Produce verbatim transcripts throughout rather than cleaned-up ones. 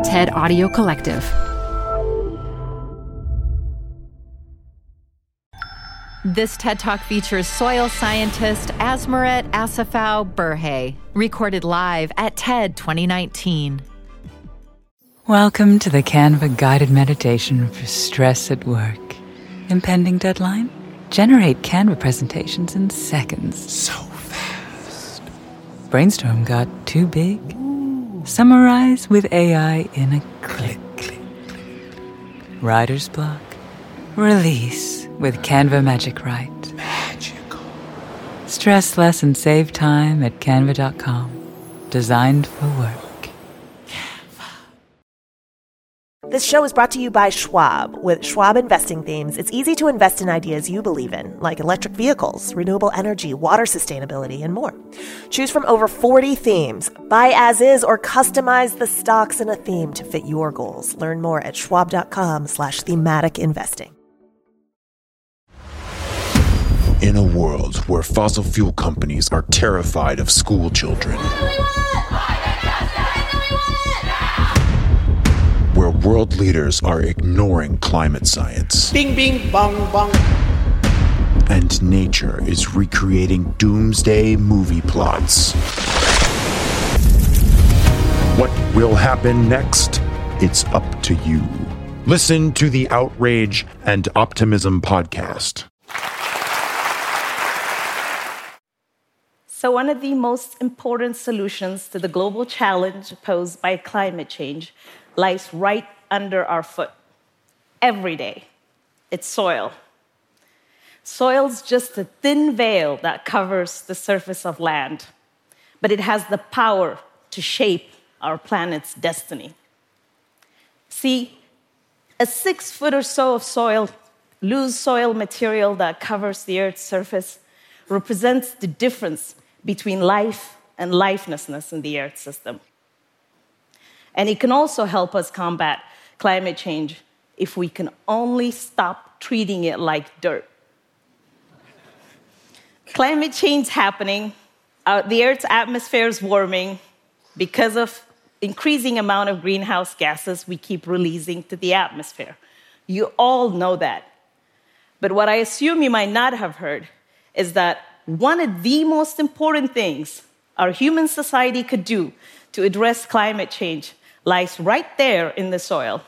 TED Audio Collective. This TED Talk features soil scientist Asmaret Asafau Berhe, recorded live at TED twenty nineteen. Welcome to the Canva guided meditation for stress at work. Impending deadline? Generate Canva presentations in seconds. So fast. Brainstorm got too big? Ooh. Summarize with A I in a click. Click, click. Writer's block? Release with Canva Magic Write. Magical. Stress less and save time at canva dot com. Designed for work. This show is brought to you by Schwab. With Schwab Investing Themes, it's easy to invest in ideas you believe in, like electric vehicles, renewable energy, water sustainability, and more. Choose from over forty themes. Buy as is or customize the stocks in a theme to fit your goals. Learn more at schwab.com slash thematic investing. In a world where fossil fuel companies are terrified of school children, where world leaders are ignoring climate science, Bing, bing, bong, bong. and nature is recreating doomsday movie plots. What will happen next? It's up to you. Listen to the Outrage and Optimism podcast. So one of the most important solutions to the global challenge posed by climate change lies right under our foot every day. It's soil. Soil's just a thin veil that covers the surface of land, but it has the power to shape our planet's destiny. See, a six foot or so of soil, loose soil material that covers the Earth's surface represents the difference between life and lifelessness in the Earth system. And it can also help us combat climate change if we can only stop treating it like dirt. Climate change is happening. Uh, the Earth's atmosphere is warming because of increasing amount of greenhouse gases we keep releasing to the atmosphere. You all know that. But what I assume you might not have heard is that one of the most important things our human society could do to address climate change lies right there in the soil.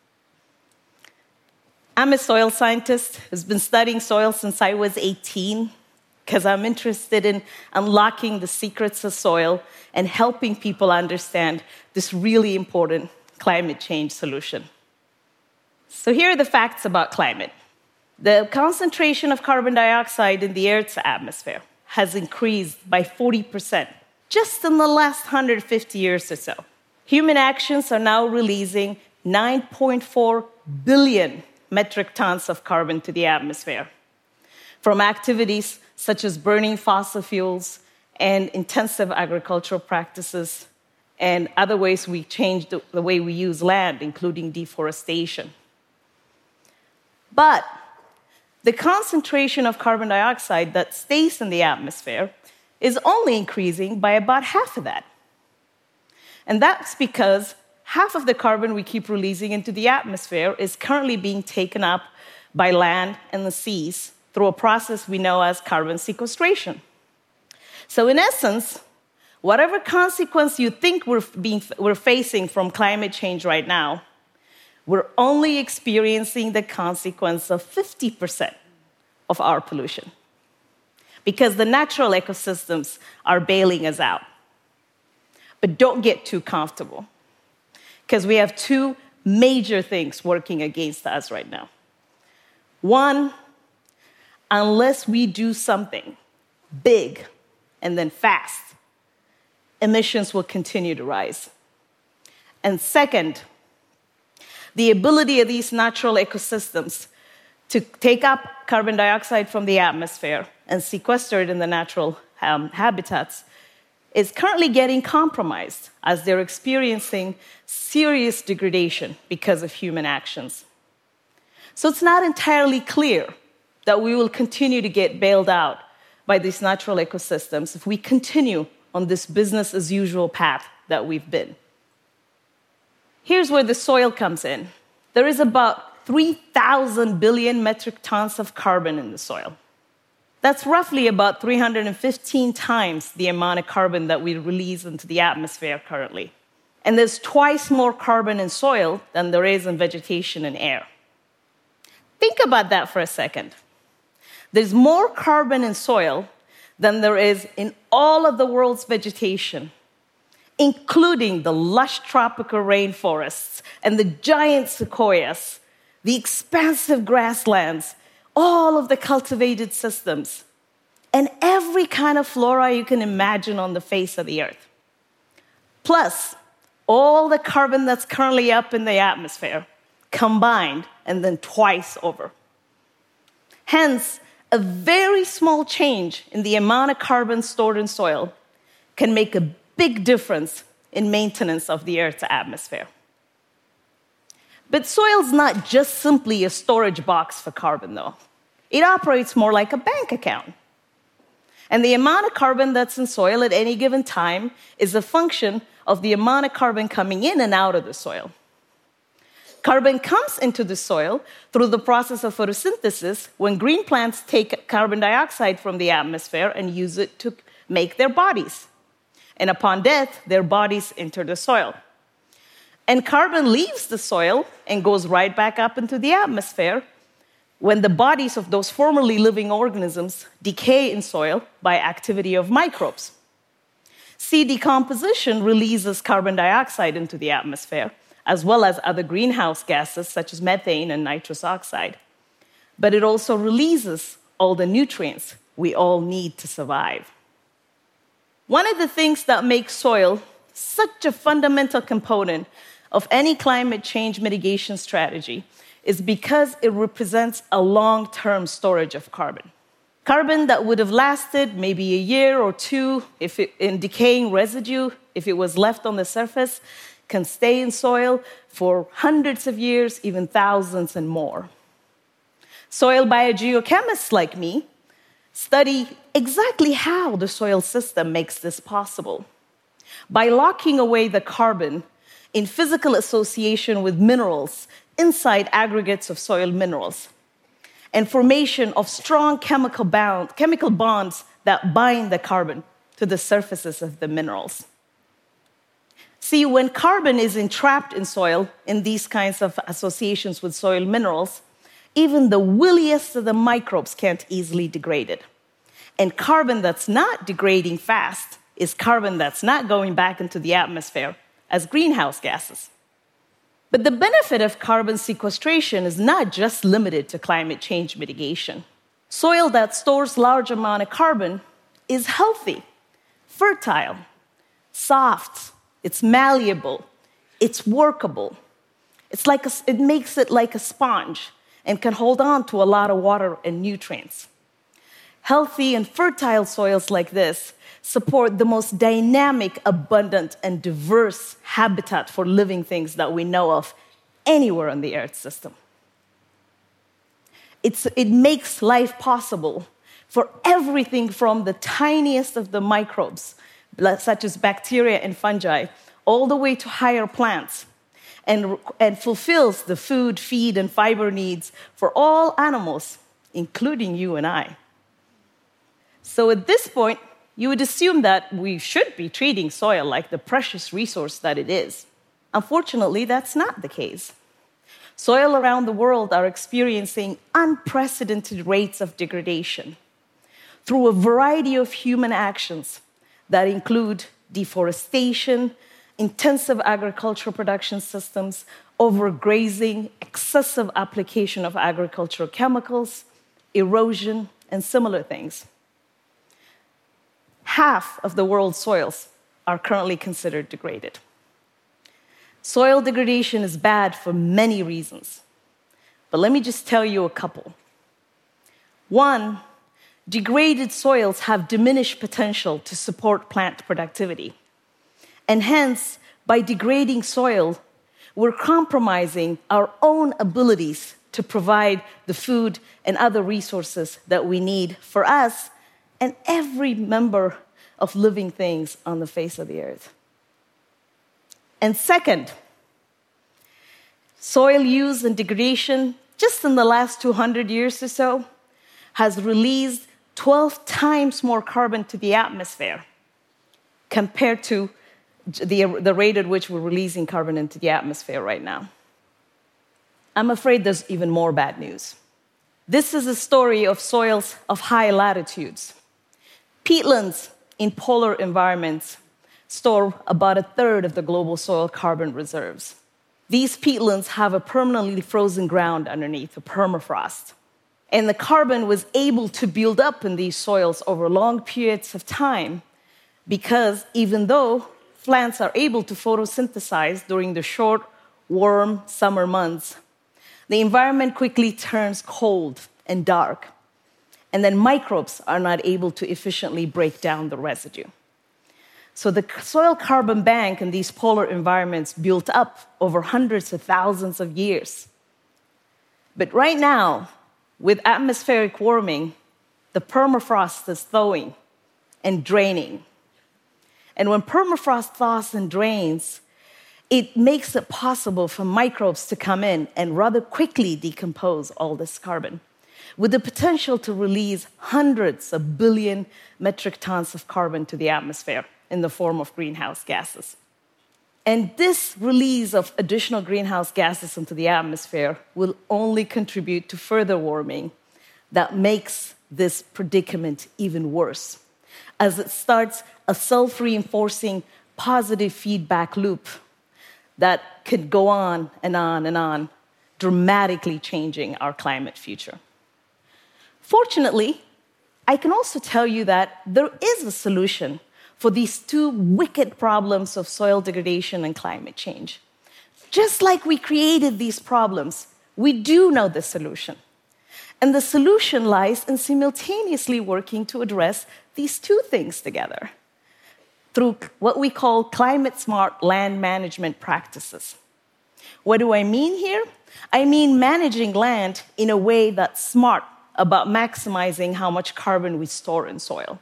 I'm a soil scientist who's been studying soil since I was eighteen because I'm interested in unlocking the secrets of soil and helping people understand this really important climate change solution. So here are the facts about climate. The concentration of carbon dioxide in the Earth's atmosphere has increased by forty percent just in the last one hundred fifty years or so. Human actions are now releasing nine point four billion metric tons of carbon to the atmosphere from activities such as burning fossil fuels and intensive agricultural practices and other ways we change the, the way we use land, including deforestation. But the concentration of carbon dioxide that stays in the atmosphere is only increasing by about half of that. And that's because half of the carbon we keep releasing into the atmosphere is currently being taken up by land and the seas through a process we know as carbon sequestration. So in essence, whatever consequence you think we're, being, we're facing from climate change right now, we're only experiencing the consequence of fifty percent of our pollution because the natural ecosystems are bailing us out. But don't get too comfortable because we have two major things working against us right now. One, unless we do something big and then fast, emissions will continue to rise. And second, the ability of these natural ecosystems to take up carbon dioxide from the atmosphere and sequester it in the natural um, habitats is currently getting compromised as they're experiencing serious degradation because of human actions. So it's not entirely clear that we will continue to get bailed out by these natural ecosystems if we continue on this business as usual path that we've been. Here's where the soil comes in. There is about three thousand billion metric tons of carbon in the soil. That's roughly about three hundred fifteen times the amount of carbon that we release into the atmosphere currently. And there's twice more carbon in soil than there is in vegetation and air. Think about that for a second. There's more carbon in soil than there is in all of the world's vegetation, including the lush tropical rainforests and the giant sequoias, the expansive grasslands, all of the cultivated systems, and every kind of flora you can imagine on the face of the earth. Plus, all the carbon that's currently up in the atmosphere, combined and then twice over. Hence, a very small change in the amount of carbon stored in soil can make a big difference in maintenance of the Earth's atmosphere. But soil's not just simply a storage box for carbon, though. It operates more like a bank account. And the amount of carbon that's in soil at any given time is a function of the amount of carbon coming in and out of the soil. Carbon comes into the soil through the process of photosynthesis when green plants take carbon dioxide from the atmosphere and use it to make their bodies. And upon death, their bodies enter the soil. And carbon leaves the soil and goes right back up into the atmosphere when the bodies of those formerly living organisms decay in soil by activity of microbes. See, decomposition releases carbon dioxide into the atmosphere, as well as other greenhouse gases such as methane and nitrous oxide. But it also releases all the nutrients we all need to survive. One of the things that makes soil such a fundamental component of any climate change mitigation strategy is because it represents a long-term storage of carbon. Carbon that would have lasted maybe a year or two if it, in decaying residue, if it was left on the surface, can stay in soil for hundreds of years, even thousands and more. Soil biogeochemists like me study exactly how the soil system makes this possible. By locking away the carbon in physical association with minerals inside aggregates of soil minerals, and formation of strong chemical, bound, chemical bonds that bind the carbon to the surfaces of the minerals. See, when carbon is entrapped in soil in these kinds of associations with soil minerals, even the williest of the microbes can't easily degrade it. And carbon that's not degrading fast is carbon that's not going back into the atmosphere as greenhouse gases. But the benefit of carbon sequestration is not just limited to climate change mitigation. Soil that stores large amount of carbon is healthy, fertile, soft, it's malleable, it's workable. It's like a, it makes it like a sponge and can hold on to a lot of water and nutrients. Healthy and fertile soils like this support the most dynamic, abundant, and diverse habitat for living things that we know of anywhere on the Earth system. It's, it makes life possible for everything from the tiniest of the microbes, such as bacteria and fungi, all the way to higher plants, and, and fulfills the food, feed, and fiber needs for all animals, including you and I. So at this point, you would assume that we should be treating soil like the precious resource that it is. Unfortunately, that's not the case. Soil around the world are experiencing unprecedented rates of degradation through a variety of human actions that include deforestation, intensive agricultural production systems, overgrazing, excessive application of agricultural chemicals, erosion, and similar things. Half of the world's soils are currently considered degraded. Soil degradation is bad for many reasons, but let me just tell you a couple. One, degraded soils have diminished potential to support plant productivity. And hence, by degrading soil, we're compromising our own abilities to provide the food and other resources that we need for us and every member of living things on the face of the earth. And second, Soil use and degradation, just in the last two hundred years or so, has released twelve times more carbon to the atmosphere compared to the, the rate at which we're releasing carbon into the atmosphere right now. I'm afraid there's even more bad news. This is a story of soils of high latitudes. Peatlands in polar environments store about a third of the global soil carbon reserves. These peatlands have a permanently frozen ground underneath, a permafrost. And the carbon was able to build up in these soils over long periods of time because even though plants are able to photosynthesize during the short, warm summer months, the environment quickly turns cold and dark, and then microbes are not able to efficiently break down the residue. So the soil carbon bank in these polar environments built up over hundreds of thousands of years. But right now, with atmospheric warming, the permafrost is thawing and draining. And when permafrost thaws and drains, it makes it possible for microbes to come in and rather quickly decompose all this carbon, with the potential to release hundreds of billion metric tons of carbon to the atmosphere in the form of greenhouse gases. And this release of additional greenhouse gases into the atmosphere will only contribute to further warming that makes this predicament even worse, as it starts a self-reinforcing positive feedback loop that could go on and on and on, dramatically changing our climate future. Fortunately, I can also tell you that there is a solution for these two wicked problems of soil degradation and climate change. Just like we created these problems, we do know the solution. And the solution lies in simultaneously working to address these two things together through what we call climate-smart land management practices. What do I mean here? I mean managing land in a way that's smart about maximizing how much carbon we store in soil.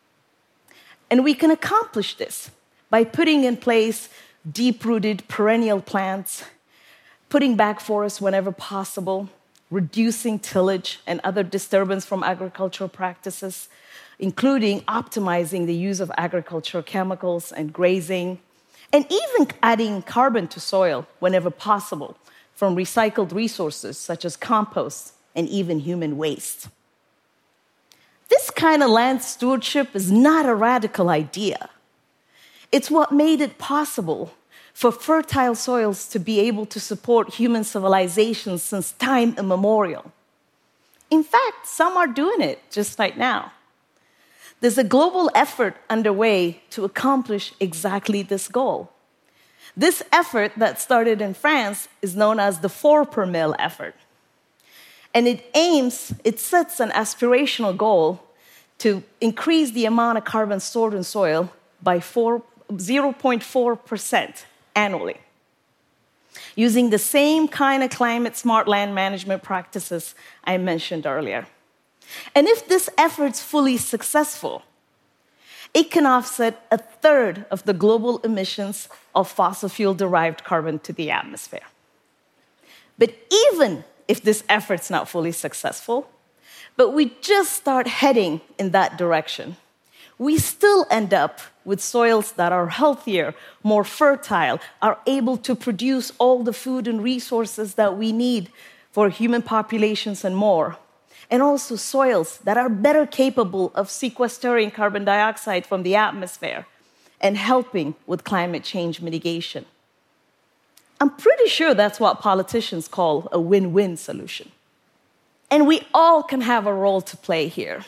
And we can accomplish this by putting in place deep-rooted perennial plants, putting back forests whenever possible, reducing tillage and other disturbance from agricultural practices, including optimizing the use of agricultural chemicals and grazing, and even adding carbon to soil whenever possible from recycled resources such as compost and even human waste. This kind of land stewardship is not a radical idea. It's what made it possible for fertile soils to be able to support human civilizations since time immemorial. In fact, some are doing it just right now. There's a global effort underway to accomplish exactly this goal. This effort that started in France is known as the four per mil effort. And it aims, it sets an aspirational goal to increase the amount of carbon stored in soil by zero point four percent annually, using the same kind of climate-smart land management practices I mentioned earlier. And if this effort's fully successful, it can offset a third of the global emissions of fossil fuel-derived carbon to the atmosphere. But even if this effort's not fully successful, but we just start heading in that direction, we still end up with soils that are healthier, more fertile, are able to produce all the food and resources that we need for human populations and more. And also soils that are better capable of sequestering carbon dioxide from the atmosphere and helping with climate change mitigation. I'm pretty sure that's what politicians call a win-win solution. And we all can have a role to play here.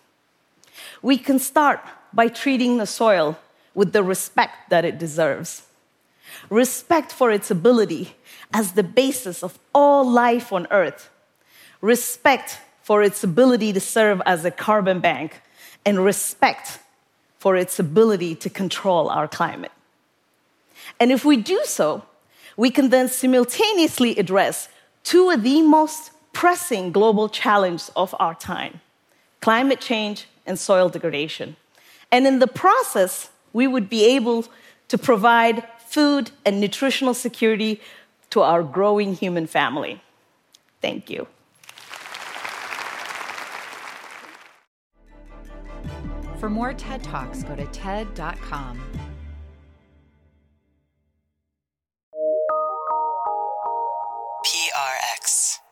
We can start by treating the soil with the respect that it deserves. Respect for its ability as the basis of all life on Earth. Respect for its ability to serve as a carbon bank, and respect for its ability to control our climate. And if we do so, we can then simultaneously address two of the most pressing global challenges of our time: climate change and soil degradation. And in the process, we would be able to provide food and nutritional security to our growing human family. Thank you. For more TED Talks, go to ted dot com. P R X.